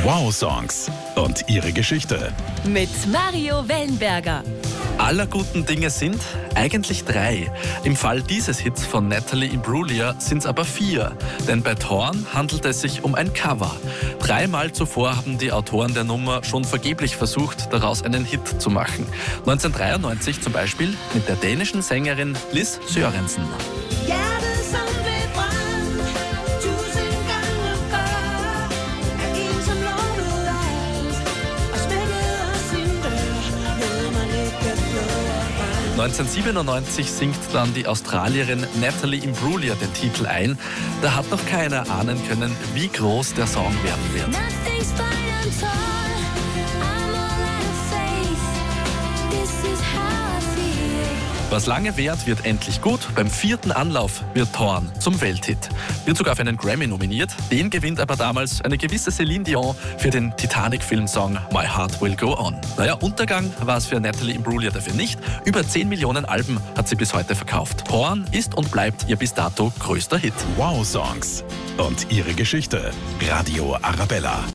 Wow-Songs und ihre Geschichte. Mit Mario Wellenberger. Aller guten Dinge sind eigentlich 3. Im Fall dieses Hits von Natalie Imbruglia sind es aber 4. Denn bei Torn handelt es sich um ein Cover. 3-mal zuvor haben die Autoren der Nummer schon vergeblich versucht, daraus einen Hit zu machen. 1993 zum Beispiel mit der dänischen Sängerin Lis Sørensen. (1997) singt dann die Australierin Natalie Imbruglia den Titel ein. Da hat noch keiner ahnen können, wie groß der Song werden wird. Was lange währt, wird endlich gut. Beim 4. Anlauf wird Torn zum Welthit. Wird sogar für einen Grammy nominiert. Den gewinnt aber damals eine gewisse Celine Dion für den Titanic-Filmsong My Heart Will Go On. Naja, Untergang war es für Natalie Imbruglia dafür nicht. Über 10 Millionen Alben hat sie bis heute verkauft. Torn ist und bleibt ihr bis dato größter Hit. Wow-Songs und ihre Geschichte. Radio Arabella.